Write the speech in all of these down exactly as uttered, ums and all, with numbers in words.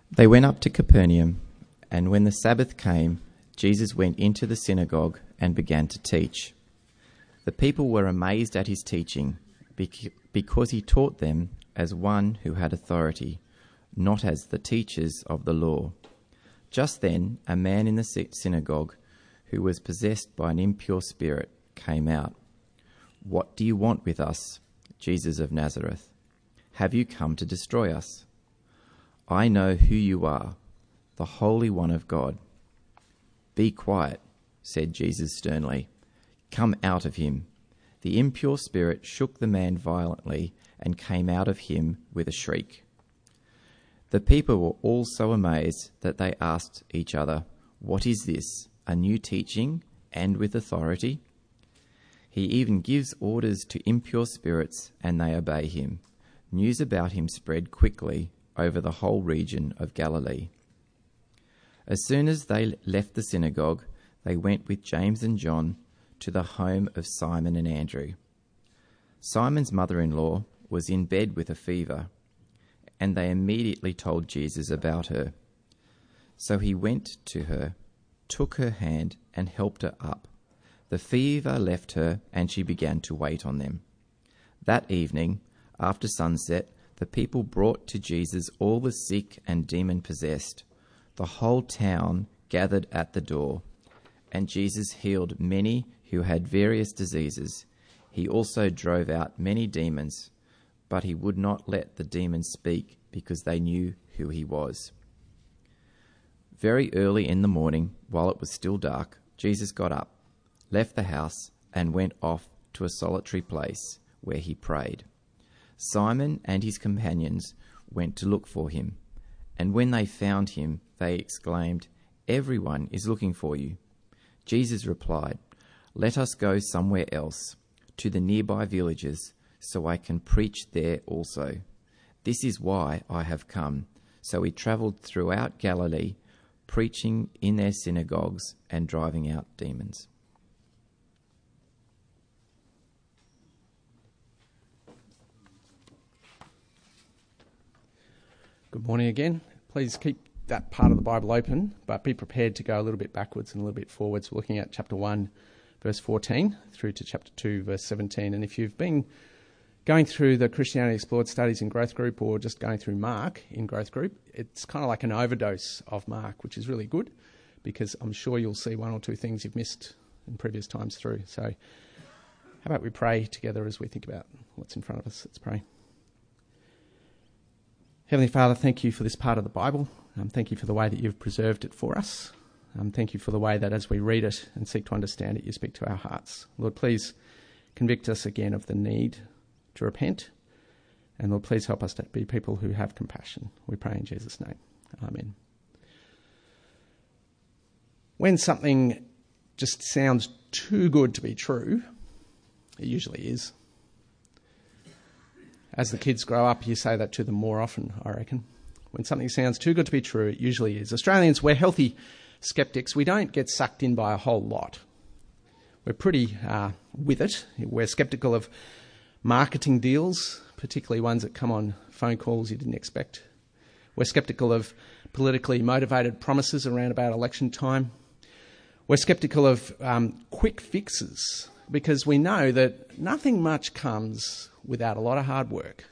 They went up to Capernaum, and when the Sabbath came, Jesus went into the synagogue and began to teach. The people were amazed at his teaching, because he taught them as one who had authority, not as the teachers of the law. Just then, a man in the synagogue, who was possessed by an impure spirit, came out. "What do you want with us, Jesus of Nazareth? Have you come to destroy us? I know who you are, the Holy One of God." "Be quiet," said Jesus sternly. "Come out of him." The impure spirit shook the man violently and came out of him with a shriek. The people were all so amazed that they asked each other, "What is this, a new teaching and with authority? He even gives orders to impure spirits and they obey him." News about him spread quickly over the whole region of Galilee. As soon as they left the synagogue, they went with James and John to the home of Simon and Andrew. Simon's mother-in-law was in bed with a fever, and they immediately told Jesus about her. So he went to her, took her hand, and helped her up. The fever left her, and she began to wait on them. That evening, after sunset, the people brought to Jesus all the sick and demon-possessed. The whole town gathered at the door, and Jesus healed many who had various diseases. He also drove out many demons, but he would not let the demons speak because they knew who he was. Very early in the morning, while it was still dark, Jesus got up, left the house, and went off to a solitary place where he prayed. Simon and his companions went to look for him, and when they found him, they exclaimed, "Everyone is looking for you." Jesus replied, "Let us go somewhere else, to the nearby villages, so I can preach there also. This is why I have come." So he travelled throughout Galilee, preaching in their synagogues and driving out demons. Good morning again. Please keep that part of the Bible open, but be prepared to go a little bit backwards and a little bit forwards. We're looking at chapter one, verse fourteen, through to chapter two, verse seventeen. And if you've been going through the Christianity Explored studies in Growth Group or just going through Mark in Growth Group, it's kind of like an overdose of Mark, which is really good because I'm sure you'll see one or two things you've missed in previous times through. So how about we pray together as we think about what's in front of us? Let's pray. Heavenly Father, thank you for this part of the Bible. Um, thank you for the way that you've preserved it for us. Um, thank you for the way that as we read it and seek to understand it, you speak to our hearts. Lord, please convict us again of the need to repent. And Lord, please help us to be people who have compassion. We pray in Jesus' name. Amen. When something just sounds too good to be true, it usually is. As the kids grow up, you say that to them more often, I reckon. When something sounds too good to be true, it usually is. Australians, we're healthy skeptics. We don't get sucked in by a whole lot. We're pretty uh, with it. We're sceptical of marketing deals, particularly ones that come on phone calls you didn't expect. We're sceptical of politically motivated promises around about election time. We're sceptical of um, quick fixes because we know that nothing much comes without a lot of hard work.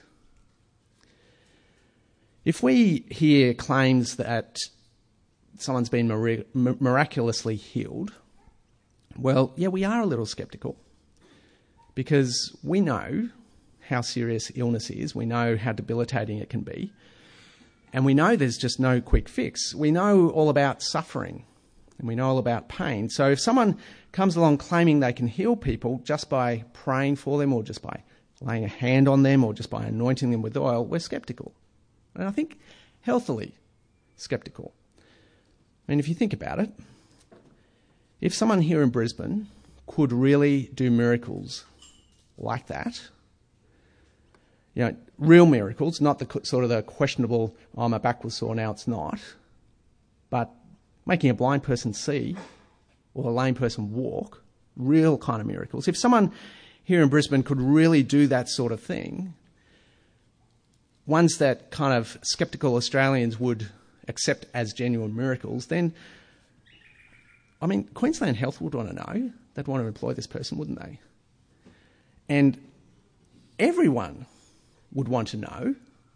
If we hear claims that someone's been mir- miraculously healed, well, yeah, we are a little sceptical because we know how serious illness is. We know how debilitating it can be. And we know there's just no quick fix. We know all about suffering and we know all about pain. So if someone comes along claiming they can heal people just by praying for them or just by laying a hand on them or just by anointing them with oil, we're sceptical. And I think healthily sceptical. I mean, if you think about it, if someone here in Brisbane could really do miracles like that, you know, real miracles, not the sort of the questionable, oh, my back was sore, now it's not, but making a blind person see or a lame person walk, real kind of miracles. If someone here in Brisbane could really do that sort of thing, ones that kind of sceptical Australians would accept as genuine miracles, then, I mean, Queensland Health would want to know. They'd want to employ this person, wouldn't they? And everyone would want to know.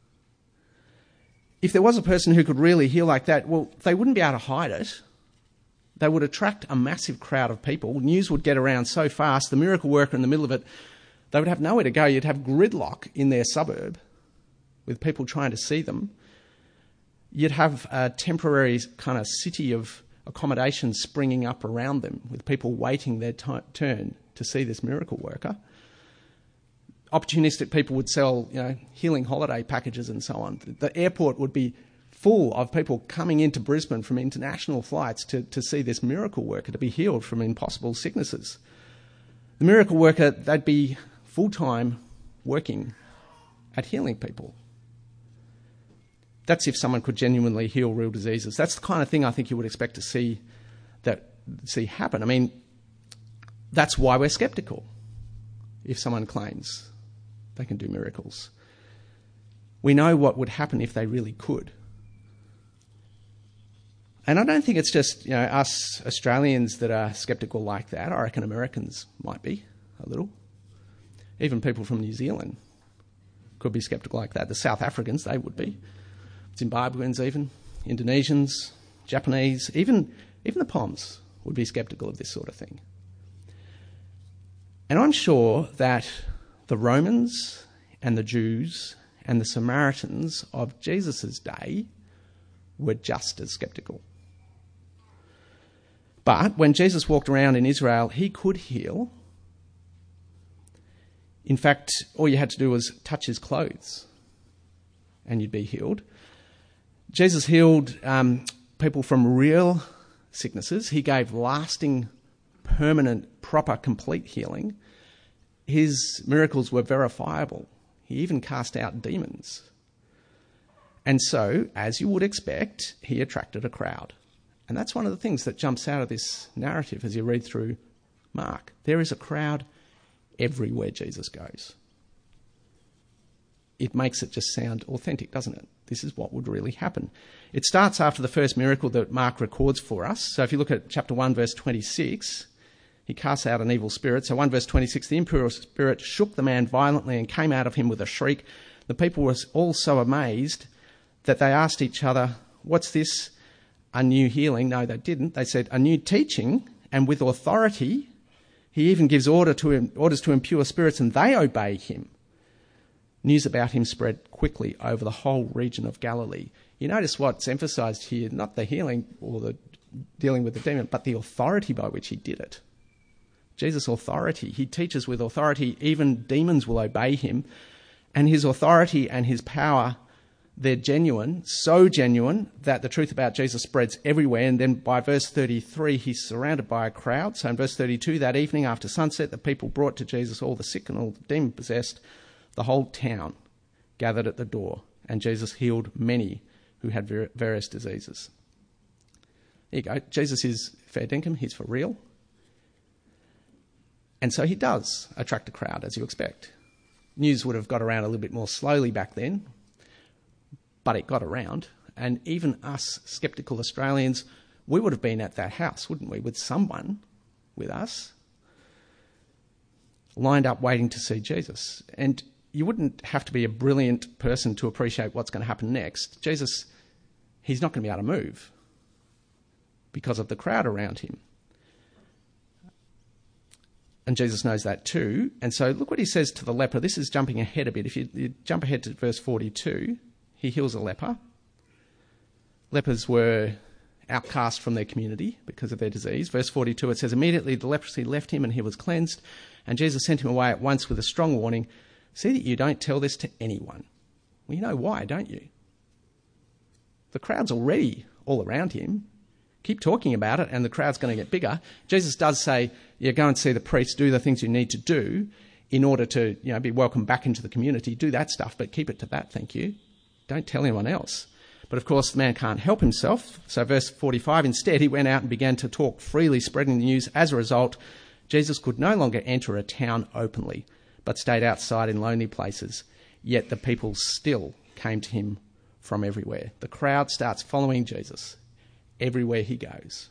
If there was a person who could really heal like that, well, they wouldn't be able to hide it. They would attract a massive crowd of people. News would get around so fast, the miracle worker in the middle of it, they would have nowhere to go. You'd have gridlock in their suburb with people trying to see them. You'd have a temporary kind of city of accommodation springing up around them with people waiting their t- turn to see this miracle worker. Opportunistic people would sell, you know, healing holiday packages and so on. The airport would be full of people coming into Brisbane from international flights to, to see this miracle worker, to be healed from impossible sicknesses. The miracle worker, they'd be full-time working at healing people. That's if someone could genuinely heal real diseases. That's the kind of thing I think you would expect to see that see happen. I mean, that's why we're sceptical if someone claims they can do miracles. We know what would happen if they really could. And I don't think it's just, you know, us Australians that are sceptical like that. I reckon Americans might be a little. Even people from New Zealand could be sceptical like that. The South Africans, they would be. Zimbabweans even, Indonesians, Japanese, even even the Poms would be sceptical of this sort of thing. And I'm sure that the Romans and the Jews and the Samaritans of Jesus' day were just as sceptical. But when Jesus walked around in Israel, he could heal. In fact, all you had to do was touch his clothes and you'd be healed. Jesus healed um, people from real sicknesses. He gave lasting, permanent, proper, complete healing. His miracles were verifiable. He even cast out demons. And so, as you would expect, he attracted a crowd. And that's one of the things that jumps out of this narrative as you read through Mark. There is a crowd everywhere Jesus goes. It makes it just sound authentic, doesn't it? This is what would really happen. It starts after the first miracle that Mark records for us. So if you look at chapter one, verse twenty-six, he casts out an evil spirit. So one verse twenty-six, the impure spirit shook the man violently and came out of him with a shriek. The people were all so amazed that they asked each other, what's this? A new healing? No, they didn't. They said, a new teaching, and with authority. He even gives order to, orders to impure spirits, and they obey him. News about him spread quickly over the whole region of Galilee. You notice what's emphasised here, not the healing or the dealing with the demon, but the authority by which he did it. Jesus' authority. He teaches with authority. Even demons will obey him. And his authority and his power, they're genuine, so genuine that the truth about Jesus spreads everywhere. And then by verse thirty-three, he's surrounded by a crowd. So in verse thirty-two, that evening after sunset, the people brought to Jesus all the sick and all the demon-possessed. The whole town gathered at the door, and Jesus healed many who had various diseases. There you go. Jesus is fair dinkum. He's for real. And so he does attract a crowd, as you expect. News would have got around a little bit more slowly back then, but it got around. And even us sceptical Australians, we would have been at that house, wouldn't we, with someone with us, lined up waiting to see Jesus. And you wouldn't have to be a brilliant person to appreciate what's going to happen next. Jesus, he's not going to be able to move because of the crowd around him. And Jesus knows that too. And so look what he says to the leper. This is jumping ahead a bit. If you, you jump ahead to verse forty-two, he heals a leper. Lepers were outcast from their community because of their disease. Verse forty-two, it says, immediately the leprosy left him and he was cleansed. And Jesus sent him away at once with a strong warning. See that you don't tell this to anyone. Well, you know why, don't you? The crowd's already all around him. Keep talking about it and the crowd's going to get bigger. Jesus does say, yeah, go and see the priest, do the things you need to do in order to, you know, be welcomed back into the community. Do that stuff, but keep it to that, thank you. Don't tell anyone else. But of course, the man can't help himself. So verse forty-five, instead he went out and began to talk freely, spreading the news. As a result, Jesus could no longer enter a town openly, but stayed outside in lonely places. Yet the people still came to him from everywhere. The crowd starts following Jesus everywhere he goes.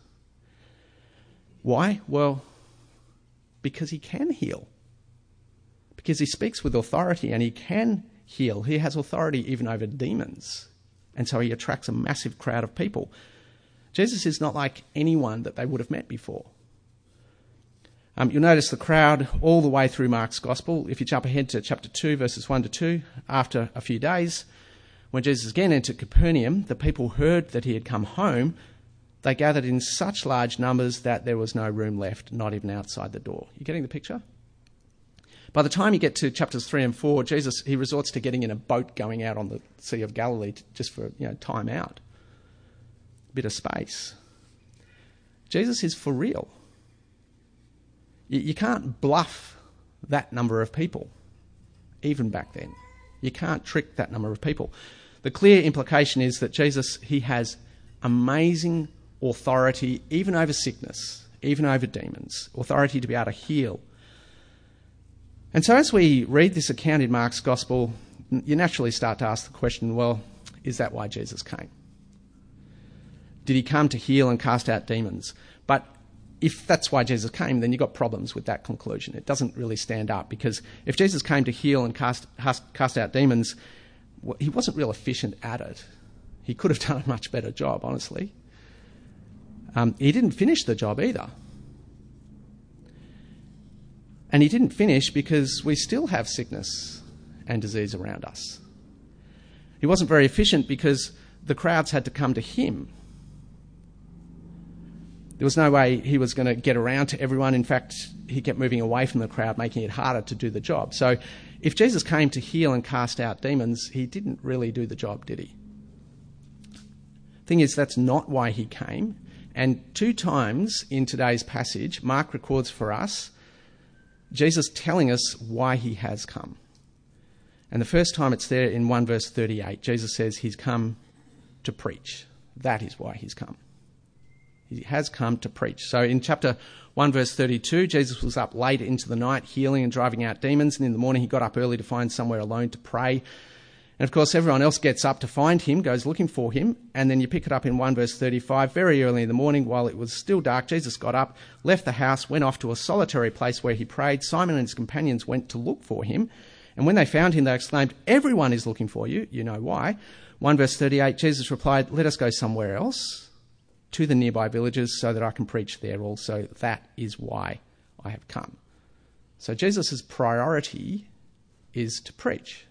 Why? Well, because he can heal. Because he speaks with authority and he can heal. He has authority even over demons. And so he attracts a massive crowd of people. Jesus is not like anyone that they would have met before. Um, you'll notice the crowd all the way through Mark's Gospel. If you jump ahead to chapter two, verses one to two, after a few days, when Jesus again entered Capernaum, the people heard that he had come home. They gathered in such large numbers that there was no room left, not even outside the door. You getting the picture? By the time you get to chapters three and four, Jesus, he resorts to getting in a boat going out on the Sea of Galilee to, just for, you know, time out. A bit of space. Jesus is for real. You, you can't bluff that number of people, even back then. You can't trick that number of people. The clear implication is that Jesus, he has amazing authority, even over sickness, even over demons, authority to be able to heal. And so as we read this account in Mark's Gospel, you naturally start to ask the question, well, is that why Jesus came? Did he come to heal and cast out demons? But if that's why Jesus came, then you've got problems with that conclusion. It doesn't really stand up, because if Jesus came to heal and cast, cast out demons, well, he wasn't real efficient at it. He could have done a much better job, honestly. Um, he didn't finish the job either. And he didn't finish because we still have sickness and disease around us. He wasn't very efficient because the crowds had to come to him. There was no way he was going to get around to everyone. In fact, he kept moving away from the crowd, making it harder to do the job. So if Jesus came to heal and cast out demons, he didn't really do the job, did he? Thing is, that's not why he came. And two times in today's passage, Mark records for us Jesus telling us why he has come. And the first time it's there in one verse thirty-eight. Jesus says he's come to preach. That is why he's come. He has come to preach. So in chapter one verse thirty-two, Jesus was up late into the night healing and driving out demons. And in the morning he got up early to find somewhere alone to pray. And of course everyone else gets up to find him, goes looking for him. And then you pick it up in one verse thirty-five. Very early in the morning, while it was still dark, Jesus got up, left the house, went off to a solitary place where he prayed. Simon and his companions went to look for him. And when they found him, they exclaimed, "Everyone is looking for you." You know why. one verse thirty-eight, Jesus replied, "Let us go somewhere else, to the nearby villages, so that I can preach there also. That is why I have come." So Jesus' priority is to preach.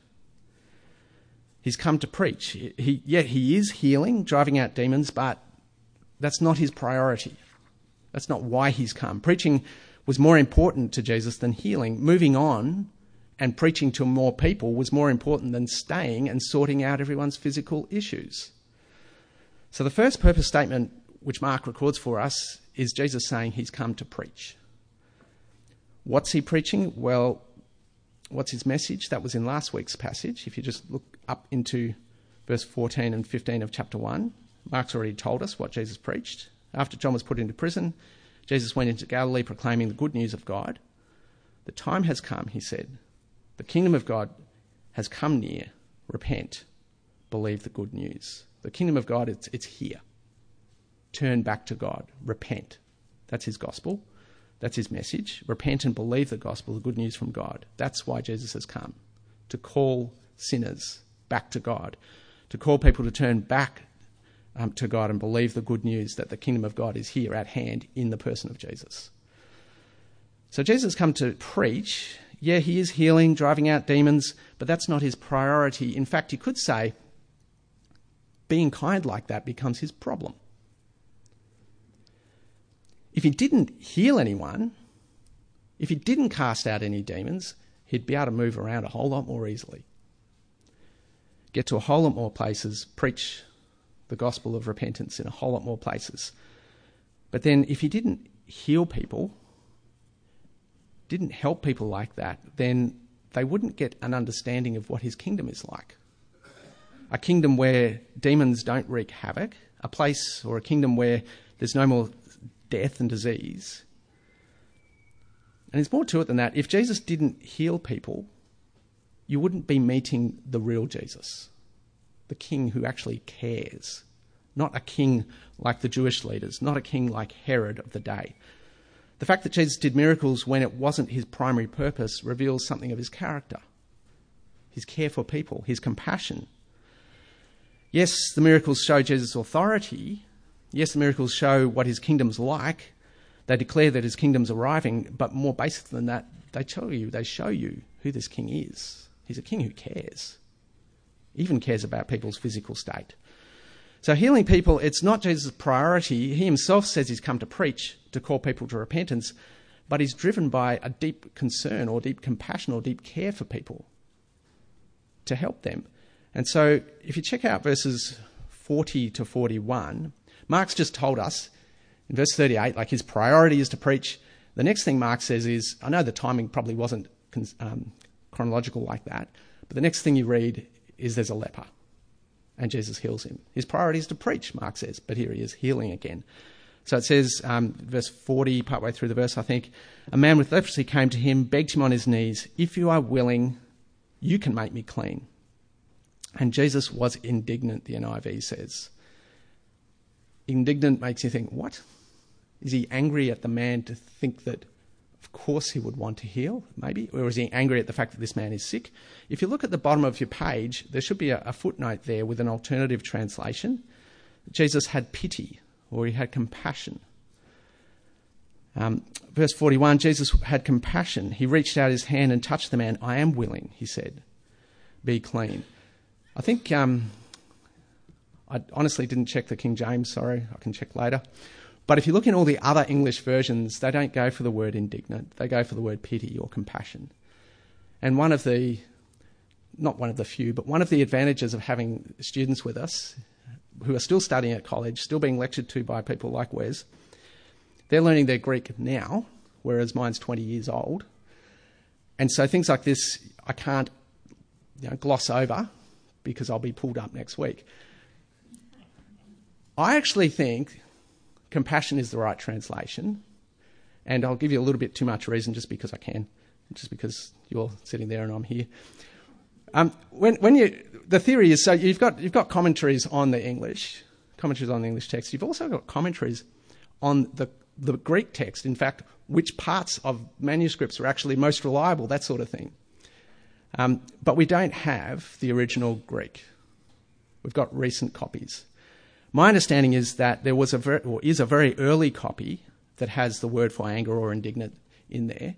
He's come to preach. He, yeah, he is healing, driving out demons, but that's not his priority. That's not why he's come. Preaching was more important to Jesus than healing. Moving on and preaching to more people was more important than staying and sorting out everyone's physical issues. So the first purpose statement which Mark records for us is Jesus saying he's come to preach. What's he preaching? Well, what's his message? That was in last week's passage. If you just look up into verse fourteen and fifteen of chapter one, Mark's already told us what Jesus preached. After John was put into prison, Jesus went into Galilee proclaiming the good news of God. The time has come, he said. The kingdom of God has come near. Repent. Believe the good news. The kingdom of God, it's, it's here. Turn back to God. Repent. That's his gospel. That's his message. Repent and believe the gospel, the good news from God. That's why Jesus has come. To call sinners back to God. To call people to turn back um, to God and believe the good news that the kingdom of God is here at hand in the person of Jesus. So Jesus has come to preach. Yeah, he is healing, driving out demons, but that's not his priority. In fact, you could say being kind like that becomes his problem. If he didn't heal anyone, if he didn't cast out any demons, he'd be able to move around a whole lot more easily. Get to a whole lot more places, preach the gospel of repentance in a whole lot more places. But then if he didn't heal people, didn't help people like that, then they wouldn't get an understanding of what his kingdom is like. A kingdom where demons don't wreak havoc, a place or a kingdom where there's no more death and disease. And there's more to it than that. If Jesus didn't heal people, you wouldn't be meeting the real Jesus. the king who actually cares. Not a king like the Jewish leaders, not a king like Herod of the day. The fact that Jesus did miracles when it wasn't his primary purpose reveals something of his character, his care for people, his compassion. Yes, the miracles show Jesus' authority. Yes, the miracles show what his kingdom's like. They declare that his kingdom's arriving, but more basic than that, they tell you, they show you who this king is. He's a king who cares, even cares about people's physical state. So healing people, it's not Jesus' priority. He himself says he's come to preach, to call people to repentance, but he's driven by a deep concern or deep compassion or deep care for people to help them. And so if you check out verses forty to forty-one, Mark's just told us in verse thirty-eight, like his priority is to preach. The next thing Mark says is, I know the timing probably wasn't um, chronological like that, but the next thing you read is there's a leper and Jesus heals him. His priority is to preach, Mark says, but here he is healing again. So it says, um, verse forty, partway through the verse, I think, a man with leprosy came to him, begged him on his knees, if you are willing, you can make me clean. And Jesus was indignant, the N I V says. Indignant makes you think, what? Is he angry at the man to think that, of course, he would want to heal, maybe? Or is he angry at the fact that this man is sick? If you look at the bottom of your page, there should be a, a footnote there with an alternative translation. Jesus had pity, or he had compassion. Um, verse forty-one, Jesus had compassion. He reached out his hand and touched the man. I am willing, he said. Be clean. I think, um, I honestly didn't check the King James, sorry, I can check later. But if you look in all the other English versions, they don't go for the word indignant. They go for the word pity or compassion. And one of the, not one of the few, but one of the advantages of having students with us who are still studying at college, still being lectured to by people like Wes, they're learning their Greek now, whereas mine's twenty years old. And so things like this, I can't you know, gloss over because I'll be pulled up next week. I actually think compassion is the right translation, and I'll give you a little bit too much reason just because I can, just because you're sitting there and I'm here. Um, when, when you, the theory is, so you've got you've got commentaries on the English, commentaries on the English text. You've also got commentaries on the the Greek text. In fact, which parts of manuscripts are actually most reliable, that sort of thing. Um, but we don't have the original Greek. We've got recent copies. My understanding is that there was a very, or is a very early copy that has the word for anger or indignant in there,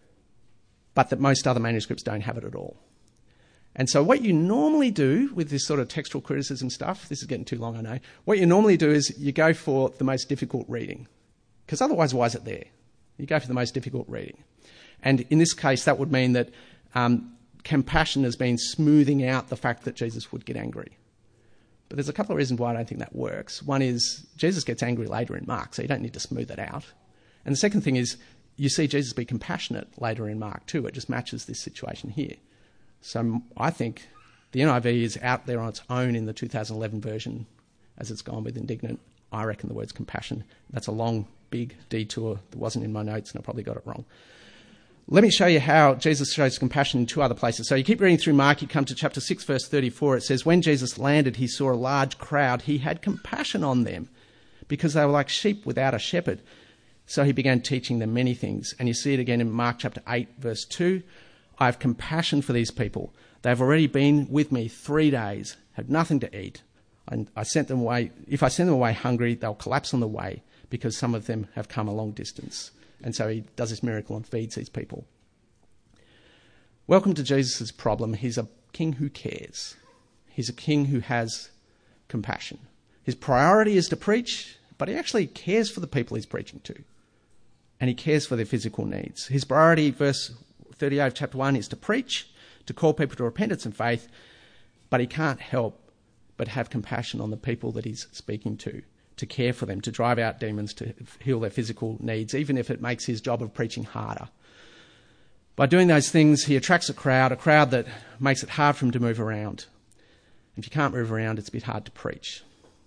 but that most other manuscripts don't have it at all. And so what you normally do with this sort of textual criticism stuff, this is getting too long, I know, what you normally do is you go for the most difficult reading, because otherwise why is it there? You go for the most difficult reading. And in this case, that would mean that um, compassion has been smoothing out the fact that Jesus would get angry. But there's a couple of reasons why I don't think that works. One is Jesus gets angry later in Mark, so you don't need to smooth it out. And the second thing is you see Jesus be compassionate later in Mark too. It just matches this situation here. So I think the N I V is out there on its own in the two thousand eleven version as it's gone with indignant. I reckon the word's compassion. That's a long, big detour that wasn't in my notes and I probably got it wrong. Let me show you how Jesus shows compassion in two other places. So you keep reading through Mark, you come to chapter six, verse thirty-four. It says, when Jesus landed, he saw a large crowd. He had compassion on them because they were like sheep without a shepherd. So he began teaching them many things. And you see it again in Mark chapter eight, verse two. I have compassion for these people. They've already been with me three days, had nothing to eat. And I sent them away. If I send them away hungry, they'll collapse on the way because some of them have come a long distance. And so he does this miracle and feeds these people. Welcome to Jesus' problem. He's a king who cares. He's a king who has compassion. His priority is to preach, but he actually cares for the people he's preaching to. And he cares for their physical needs. His priority, verse thirty-eight of chapter one, is to preach, to call people to repentance and faith, but he can't help but have compassion on the people that he's speaking to. To care for them, to drive out demons, to heal their physical needs, even if it makes his job of preaching harder. By doing those things, he attracts a crowd, a crowd that makes it hard for him to move around. If you can't move around, it's a bit hard to preach.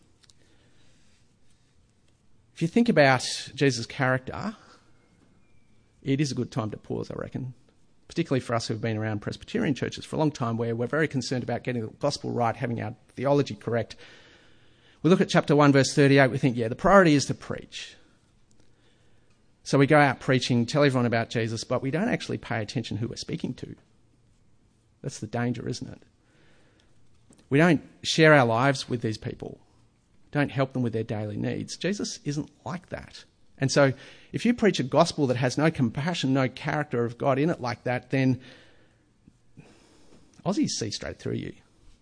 If you think about Jesus' character, it is a good time to pause, I reckon. particularly for us who have been around Presbyterian churches for a long time, where we're very concerned about getting the gospel right, having our theology correct. We look at chapter one, verse thirty-eight, we think, yeah, the priority is to preach. So we go out preaching, tell everyone about Jesus, but we don't actually pay attention who we're speaking to. That's the danger, isn't it? We don't share our lives with these people, don't help them with their daily needs. Jesus isn't like that. And so if you preach a gospel that has no compassion, no character of God in it like that, then Aussies see straight through you.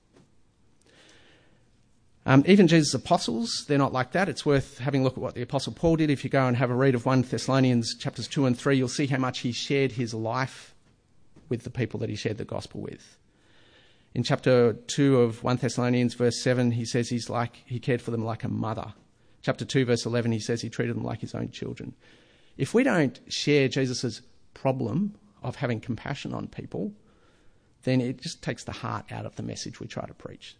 Um, even Jesus' apostles, they're not like that. It's worth having a look at what the Apostle Paul did. If you go and have a read of First Thessalonians chapters two and three, you'll see how much he shared his life with the people that he shared the gospel with. In chapter two of First Thessalonians, verse seven, he says he's like he cared for them like a mother. Chapter two, verse eleven, he says he treated them like his own children. If we don't share Jesus' problem of having compassion on people, then it just takes the heart out of the message we try to preach.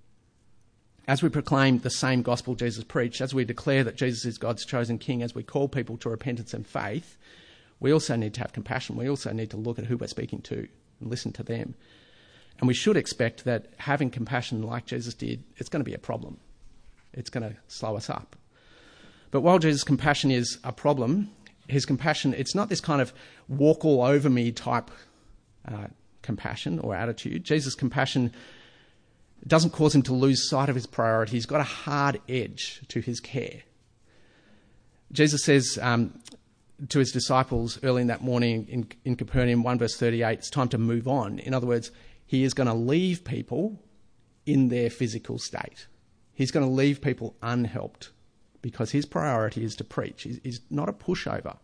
As we proclaim the same gospel Jesus preached, as we declare that Jesus is God's chosen king, as we call people to repentance and faith, we also need to have compassion. We also need to look at who we're speaking to and listen to them. And we should expect that having compassion like Jesus did, it's going to be a problem. It's going to slow us up. But while Jesus' compassion is a problem, his compassion, it's not this kind of walk all over me type uh, compassion or attitude. Jesus' compassion doesn't cause him to lose sight of his priority. He's got a hard edge to his care. Jesus says um, to his disciples early in that morning in, in Capernaum, one verse thirty-eight, it's time to move on. In other words, he is going to leave people in their physical state. He's going to leave people unhelped because his priority is to preach. He's, he's not a pushover.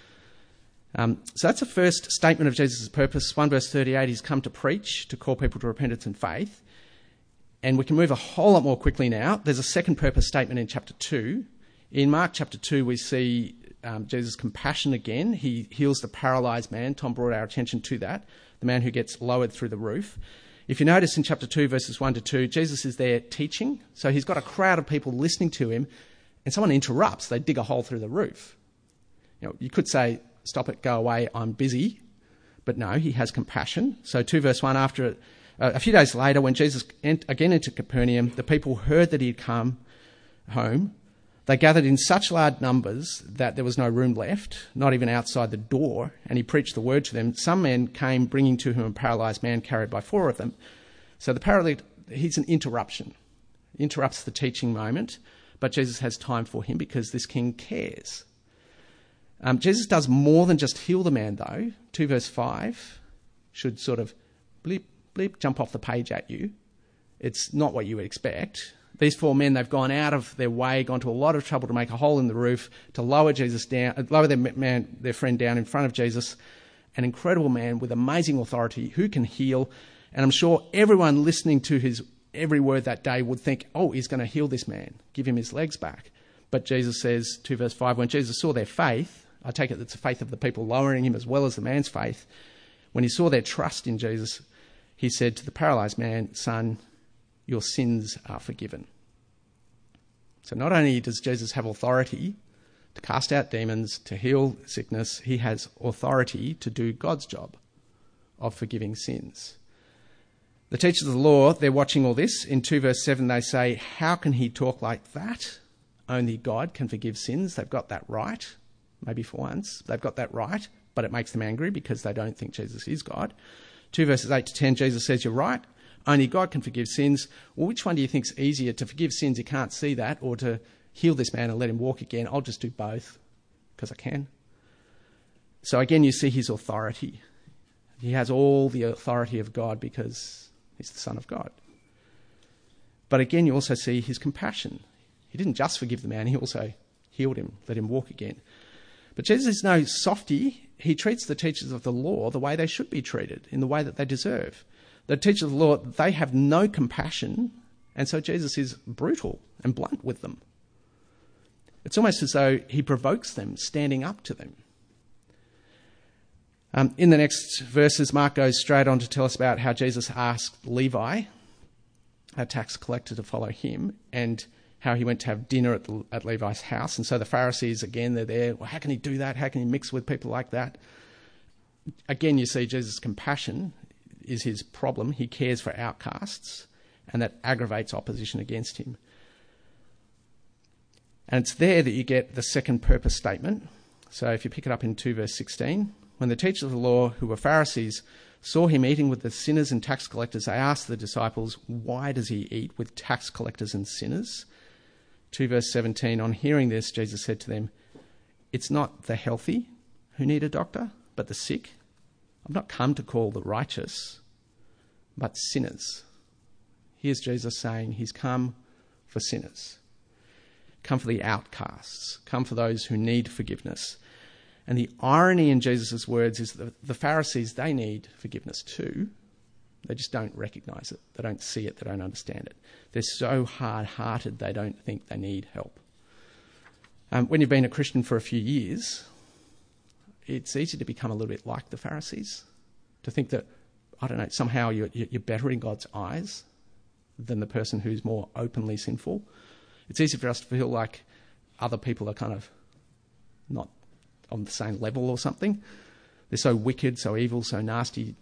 Um, so that's the first statement of Jesus' purpose. one verse thirty-eight, he's come to preach, to call people to repentance and faith. And we can move a whole lot more quickly now. There's a second purpose statement in chapter two. In Mark chapter two, we see um, Jesus' compassion again. He heals the paralysed man. Tom brought our attention to that, the man who gets lowered through the roof. If you notice in chapter two, verses one to two, Jesus is there teaching. So he's got a crowd of people listening to him, and someone interrupts. They dig a hole through the roof. You know, you could say, stop it, go away, I'm busy. But no, he has compassion. So two verse one, after it, Uh, a few days later, when Jesus ent- again entered Capernaum, the people heard that he had come home. They gathered in such large numbers that there was no room left, not even outside the door, and he preached the word to them. Some men came bringing to him a paralysed man carried by four of them. So the paralytic, he's an interruption. He interrupts the teaching moment, but Jesus has time for him because this king cares. Um, Jesus does more than just heal the man, though. two verse five should sort of bleep, bleep, jump off the page at you. It's not what you would expect. These four men, they've gone out of their way, gone to a lot of trouble to make a hole in the roof, to lower Jesus down, lower their man, their friend down in front of Jesus. An incredible man with amazing authority who can heal. And I'm sure everyone listening to his every word that day would think, oh, he's going to heal this man, give him his legs back. But Jesus says, two verse five, when Jesus saw their faith, I take it that's the faith of the people lowering him as well as the man's faith. When he saw their trust in Jesus, he said to the paralysed man, son, your sins are forgiven. So not only does Jesus have authority to cast out demons, to heal sickness, he has authority to do God's job of forgiving sins. The teachers of the law, they're watching all this. In two verse seven, they say, how can he talk like that? Only God can forgive sins. They've got that right. Maybe for once, they've got that right, but it makes them angry because they don't think Jesus is God. two verses eight to ten, Jesus says, you're right. Only God can forgive sins. Well, which one do you think is easier, to forgive sins, you can't see that, or to heal this man and let him walk again? I'll just do both because I can. So again, you see his authority. He has all the authority of God because he's the Son of God. But again, you also see his compassion. He didn't just forgive the man, he also healed him, let him walk again. But Jesus is no softy. He treats the teachers of the law the way they should be treated, in the way that they deserve. The teachers of the law, they have no compassion, and so Jesus is brutal and blunt with them. It's almost as though he provokes them, standing up to them. Um, in the next verses, Mark goes straight on to tell us about how Jesus asked Levi, a tax collector, to follow him, and how he went to have dinner at, the, at Levi's house. And so the Pharisees, again, they're there. Well, how can he do that? How can he mix with people like that? again, you see Jesus' compassion is his problem. He cares for outcasts, and that aggravates opposition against him. And it's there that you get the second purpose statement. So if you pick it up in two verse sixteen, when the teachers of the law, who were Pharisees, saw him eating with the sinners and tax collectors, they asked the disciples, why does he eat with tax collectors and sinners? two verse seventeen, on hearing this, Jesus said to them, it's not the healthy who need a doctor, but the sick. I've not come to call the righteous, but sinners. Here's Jesus saying he's come for sinners, come for the outcasts, come for those who need forgiveness. And the irony in Jesus' words is that the Pharisees, they need forgiveness too. They just don't recognise it. They don't see it. They don't understand it. They're so hard-hearted they don't think they need help. Um, when you've been a Christian for a few years, it's easy to become a little bit like the Pharisees, to think that, I don't know, somehow you're, you're better in God's eyes than the person who's more openly sinful. It's easy for us to feel like other people are kind of not on the same level or something. They're so wicked, so evil, so nasty,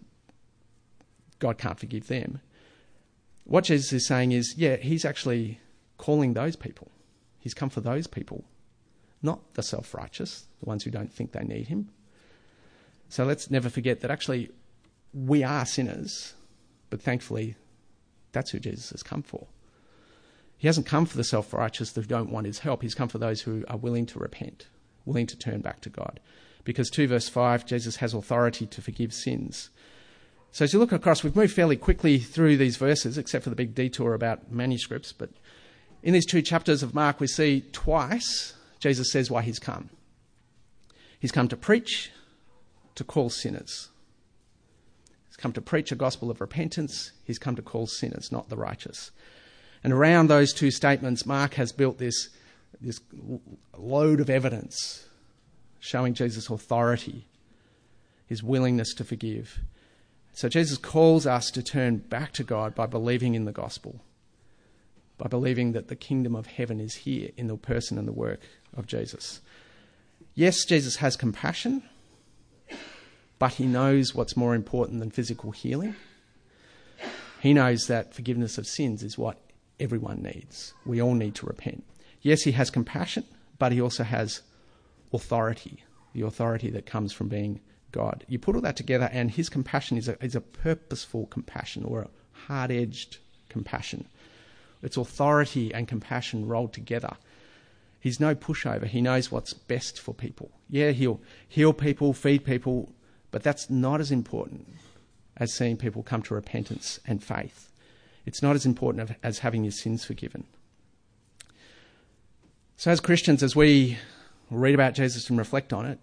God can't forgive them. What Jesus is saying is, yeah, he's actually calling those people. He's come for those people, not the self-righteous, the ones who don't think they need him. So let's never forget that actually we are sinners, but thankfully that's who Jesus has come for. He hasn't come for the self-righteous that don't want his help. He's come for those who are willing to repent, willing to turn back to God. Because two verse five, Jesus has authority to forgive sins. So as you look across, we've moved fairly quickly through these verses, except for the big detour about manuscripts. But in these two chapters of Mark, we see twice Jesus says why he's come. He's come to preach, to call sinners. He's come to preach a gospel of repentance. He's come to call sinners, not the righteous. And around those two statements, Mark has built this, this load of evidence showing Jesus' authority, his willingness to forgive. So Jesus calls us to turn back to God by believing in the gospel, by believing that the kingdom of heaven is here in the person and the work of Jesus. Yes, Jesus has compassion, but he knows what's more important than physical healing. He knows that forgiveness of sins is what everyone needs. We all need to repent. Yes, he has compassion, but he also has authority, the authority that comes from being God. You put all that together, and his compassion is a, is a purposeful compassion, or a hard-edged compassion. It's authority and compassion rolled together. He's no pushover. He knows what's best for people. Yeah, he'll heal people, feed people, but that's not as important as seeing people come to repentance and faith. It's not as important as having your sins forgiven. So as Christians, as we read about Jesus and reflect on it,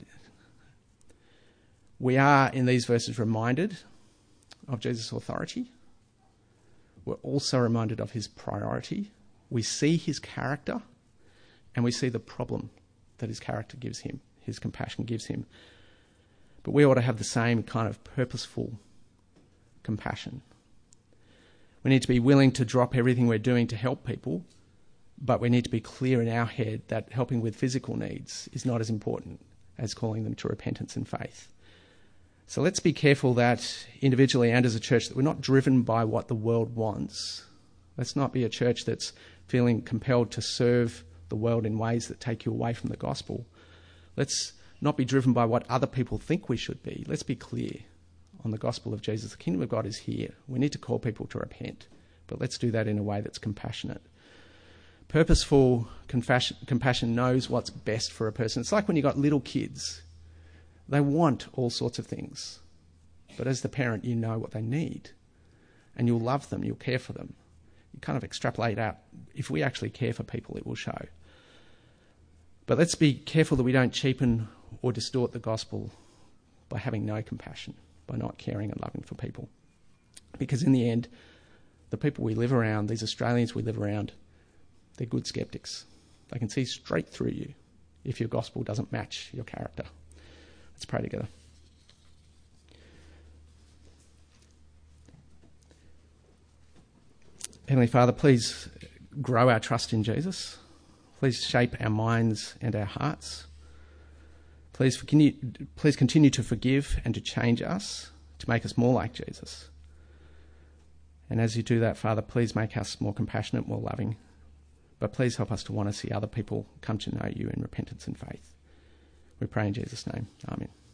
we are, in these verses, reminded of Jesus' authority. We're also reminded of his priority. We see his character, and we see the problem that his character gives him, his compassion gives him. But we ought to have the same kind of purposeful compassion. We need to be willing to drop everything we're doing to help people, but we need to be clear in our head that helping with physical needs is not as important as calling them to repentance and faith. So let's be careful that individually and as a church that we're not driven by what the world wants. Let's not be a church that's feeling compelled to serve the world in ways that take you away from the gospel. Let's not be driven by what other people think we should be. Let's be clear on the gospel of Jesus. The kingdom of God is here. We need to call people to repent, but let's do that in a way that's compassionate. Purposeful compassion, compassion knows what's best for a person. It's like when you've got little kids. They want all sorts of things. But as the parent, you know what they need. And you'll love them, you'll care for them. You kind of extrapolate out, if we actually care for people, it will show. But let's be careful that we don't cheapen or distort the gospel by having no compassion, by not caring and loving for people. Because in the end, the people we live around, these Australians we live around, they're good skeptics. They can see straight through you if your gospel doesn't match your character. Let's pray together. Heavenly Father, please grow our trust in Jesus. Please shape our minds and our hearts. Please, continue, please continue to forgive and to change us, to make us more like Jesus. And as you do that, Father, please make us more compassionate, more loving. But please help us to want to see other people come to know you in repentance and faith. We pray in Jesus' name. Amen.